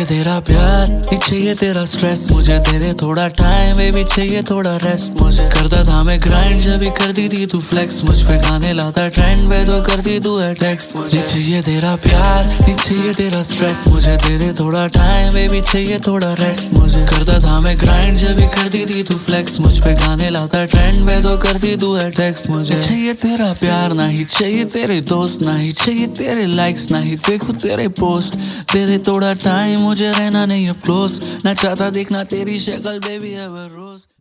तेरा प्यार, नहीं चाहिए तेरा स्ट्रेस, मुझे दे दे थोड़ा टाइम बेबी, चाहिए थोड़ा रेस्ट। मुझे करता था मैं ग्राइंड, जब भी करती थी तू फ्लेक्स, मुझ पे गाने लाता ट्रेंड पे तो करती तू है टेक्स्ट। मुझे चाहिए तेरा प्यार, नहीं चाहिए तेरा स्ट्रेस, मुझे दे दे थोड़ा टाइम बेबी, चाहिए थोड़ा रेस्ट। मुझे करता था मैं ग्राइंड, जब भी करती थी तू फ्लेक्स, मुझ पे गाने लाता ट्रेंड पे तो करती तू है टेक्स्ट। मुझे चाहिए तेरा प्यार, नहीं चाहिए तेरे दोस्त, नहीं चाहिए तेरे लाइक्स, नहीं देखो तेरे पोस्ट। दे दे थोड़ा टाइम, मुझे रहना नहीं अब क्लोज, ना चाहता देखना तेरी शक्ल बेबी एवर रोज।